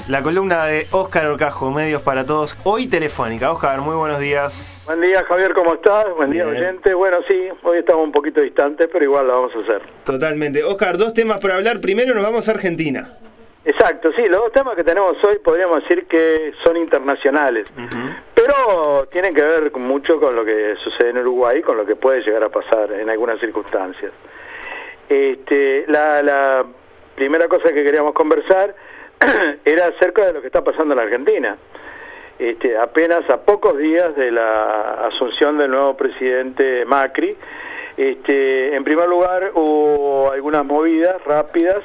La columna de Óscar Orcajo, Medios para Todos, hoy telefónica. Óscar, muy buenos días. Buen día, Javier, ¿cómo estás? Buen día, oyente. Bueno, sí, hoy estamos un poquito distantes, pero igual lo vamos a hacer. Totalmente. Óscar, dos temas para hablar. Primero nos vamos a Argentina. Exacto, sí, los dos temas que tenemos hoy podríamos decir que son internacionales, pero tienen que ver mucho con lo que sucede en Uruguay, con lo que puede llegar a pasar en algunas circunstancias. La primera cosa que queríamos conversar era acerca de lo que está pasando en la Argentina. Apenas a pocos días de la asunción del nuevo presidente Macri, en primer lugar hubo algunas movidas rápidas.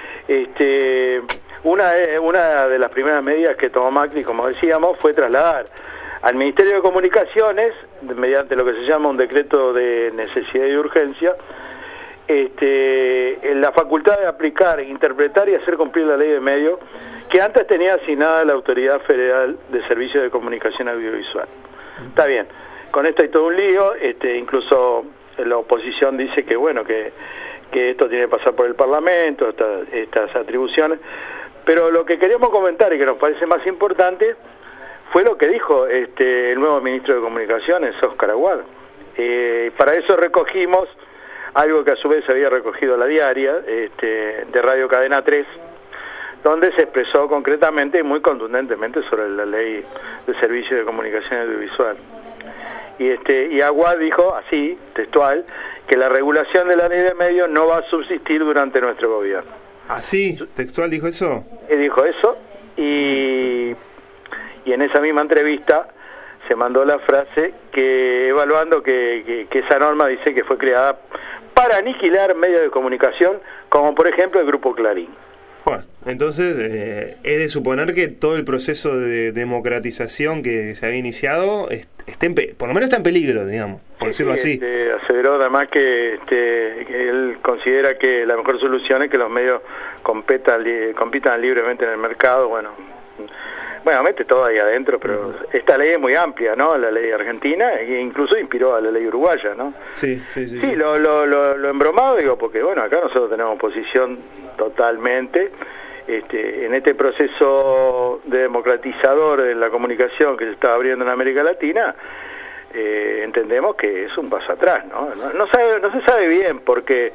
Una de las primeras medidas que tomó Macri, como decíamos, fue trasladar al Ministerio de Comunicaciones, mediante lo que se llama un decreto de necesidad y urgencia, la facultad de aplicar, interpretar y hacer cumplir la ley de medios que antes tenía asignada la Autoridad Federal de Servicios de Comunicación Audiovisual. Está bien, con esto hay todo un lío, incluso la oposición dice que bueno, que esto tiene que pasar por el Parlamento, estas atribuciones, pero lo que queríamos comentar y que nos parece más importante fue lo que dijo el nuevo ministro de Comunicaciones, Óscar Aguad. Para eso recogimos algo que a su vez había recogido la diaria de Radio Cadena 3, donde se expresó concretamente y muy contundentemente sobre la ley de servicios de comunicación audiovisual. Y Aguad dijo así, textual, que la regulación de la ley de medios no va a subsistir durante nuestro gobierno. ¿Así? ¿Textual dijo eso? Dijo eso, y en esa misma entrevista se mandó la frase que evaluando que esa norma dice que fue creada para aniquilar medios de comunicación, como por ejemplo el Grupo Clarín. Bueno, entonces es de suponer que todo el proceso de democratización que se había iniciado por lo menos está en peligro, digamos, por decirlo así. Aseveró además que él considera que la mejor solución es que los medios compitan libremente en el mercado. Bueno, mete todo ahí adentro, pero esta ley es muy amplia, ¿no? La ley argentina, e incluso inspiró a la ley uruguaya, ¿no? Sí. Lo embromado, digo, porque bueno, acá nosotros tenemos posición totalmente. En este proceso de democratizador de la comunicación que se está abriendo en América Latina, entendemos que es un paso atrás, ¿no? No se sabe bien, porque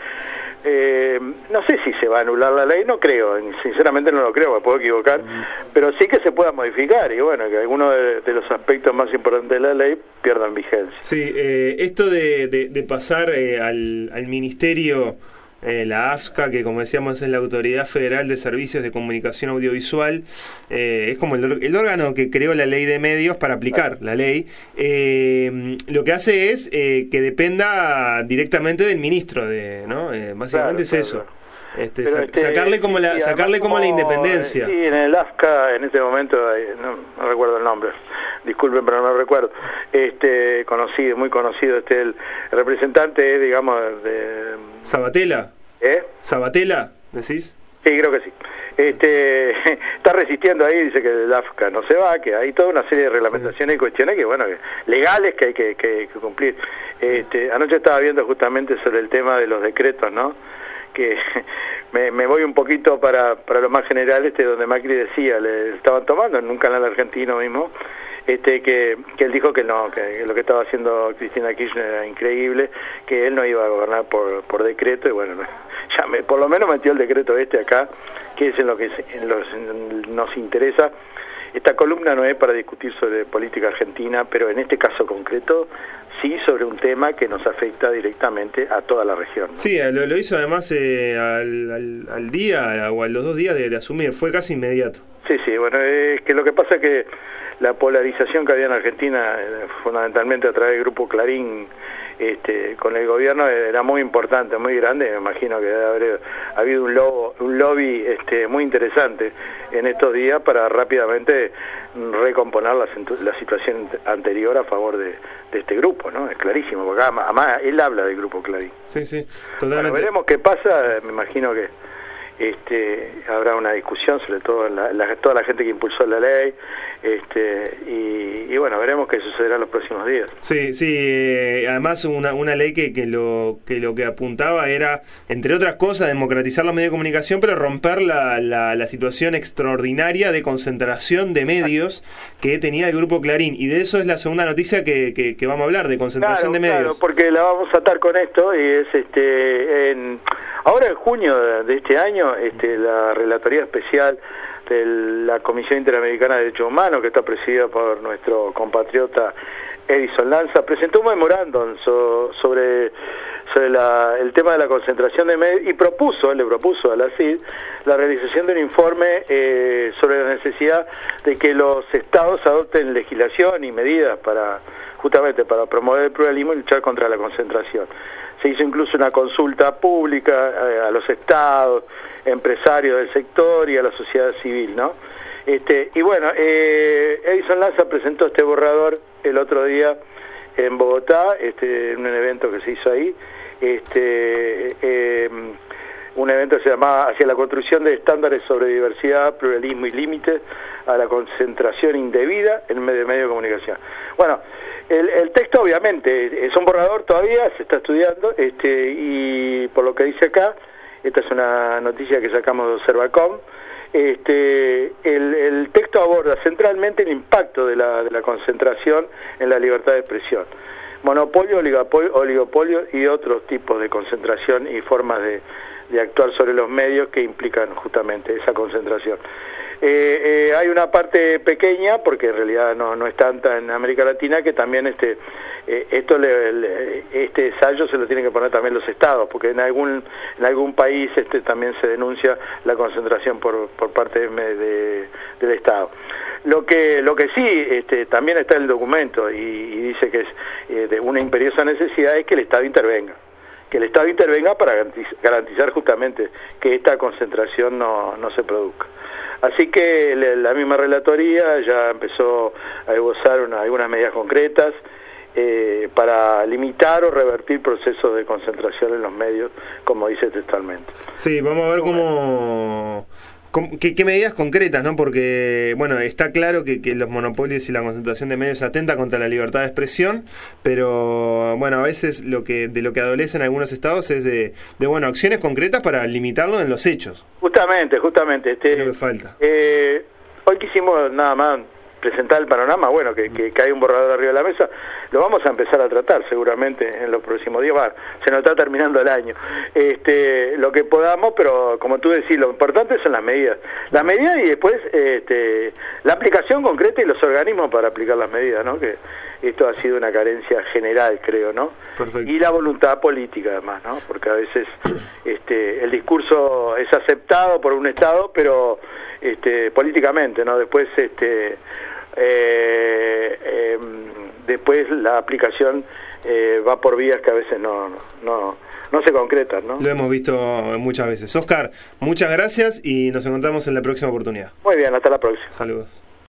no sé si se va a anular la ley, no creo, sinceramente no lo creo, me puedo equivocar, pero sí que se pueda modificar, y bueno, que algunos de los aspectos más importantes de la ley pierdan vigencia. Sí, esto de pasar al ministerio, la AFSCA, que como decíamos es la Autoridad Federal de Servicios de Comunicación Audiovisual, es como el órgano que creó la ley de medios para aplicar la ley. Lo que hace es que dependa direcamente del ministro, ¿no? Básicamente es eso. Sacarle como la independencia. Sí, en el AFSCA en este momento, no recuerdo el nombre, disculpen, pero no recuerdo, conocido, muy conocido, el representante, digamos, de... ¿Sabatella? ¿Sabatella, decís? Sí, creo que sí. Está resistiendo ahí, dice que el AFSCA no se va, que hay toda una serie de reglamentaciones y cuestiones que, bueno, legales que hay que cumplir. Anoche estaba viendo justamente sobre el tema de los decretos, ¿no? Que me voy un poquito para lo más general, donde Macri decía, le estaban tomando en un canal argentino mismo, que él dijo que no, que lo que estaba haciendo Cristina Kirchner era increíble, que él no iba a gobernar por decreto, y bueno, ya por lo menos metió el decreto acá, que es en lo que nos interesa. Esta columna no es para discutir sobre política argentina, pero en este caso concreto sí sobre un tema que nos afecta directamente a toda la región, ¿no? Sí, lo hizo además al día o a los 2 días de asumir, fue casi inmediato. Sí, bueno, es que lo que pasa es que la polarización que había en Argentina, fundamentalmente a través del Grupo Clarín, con el gobierno, era muy importante, muy grande. Me imagino que debe haber habido un lobby muy interesante en estos días para rápidamente recomponer la situación anterior a favor de este grupo, ¿no? Es clarísimo, porque además él habla del Grupo Clarín. Sí, totalmente. Bueno, veremos qué pasa. Me imagino que habrá una discusión, sobre todo toda la gente que impulsó la ley, y bueno, veremos qué sucederá en los próximos días. Sí, además una ley que lo que apuntaba era, entre otras cosas, democratizar los medios de comunicación, pero romper la situación extraordinaria de concentración de medios que tenía el Grupo Clarín, y de eso es la segunda noticia que vamos a hablar, de concentración de medios. Claro, porque la vamos a atar con esto, y es ahora en junio de este año, la Relatoría Especial de la Comisión Interamericana de Derechos Humanos, que está presidida por nuestro compatriota Edison Lanza, presentó un memorándum sobre el tema de la concentración de medios, y le propuso a la CID la realización de un informe sobre la necesidad de que los estados adopten legislación y medidas justamente para promover el pluralismo y luchar contra la concentración. Se hizo incluso una consulta pública a los estados, empresarios del sector y a la sociedad civil, ¿no? Y bueno, Edison Lanza presentó este borrador el otro día en Bogotá, en un evento que se hizo ahí, un evento que se llamaba Hacia la construcción de estándares sobre diversidad, pluralismo y límites a la concentración indebida en medio de comunicación. Bueno, el texto obviamente es un borrador todavía, se está estudiando, y por lo que dice acá, esta es una noticia que sacamos de Observacom, el texto aborda centralmente el impacto de la concentración en la libertad de expresión, monopolio, oligopolio y otros tipos de concentración y formas de actuar sobre los medios que implican justamente esa concentración. Hay una parte pequeña, porque en realidad no es tanta en América Latina, que también este ensayo se lo tienen que poner también los estados, porque en algún país también se denuncia la concentración por parte del Estado. Lo que sí también está en el documento, y dice que es de una imperiosa necesidad, es que el Estado intervenga. Que el Estado intervenga para garantizar justamente que esta concentración no se produzca. Así que la misma relatoría ya empezó a esbozar algunas medidas concretas para limitar o revertir procesos de concentración en los medios, como dice textualmente. Sí, vamos a ver ¿Qué medidas concretas, ¿no? Porque, bueno, está claro que los monopolios y la concentración de medios atenta contra la libertad de expresión, pero, bueno, a veces de lo que adolecen algunos estados es de acciones concretas para limitarlo en los hechos. Justamente. Es lo que falta. Hoy quisimos nada más presentar el panorama, bueno, que hay un borrador arriba de la mesa, lo vamos a empezar a tratar seguramente en los próximos días, se nos está terminando el año, lo que podamos, pero como tú decís, lo importante son las medidas y después la aplicación concreta y los organismos para aplicar las medidas, ¿no? Que esto ha sido una carencia general, creo, ¿no? Perfecto. Y la voluntad política, además, ¿no? Porque a veces el discurso es aceptado por un Estado, pero políticamente, ¿no? Después después la aplicación va por vías que a veces no se concretan, ¿no? Lo hemos visto muchas veces. Oscar, muchas gracias y nos encontramos en la próxima oportunidad. Muy bien, hasta la próxima. Saludos.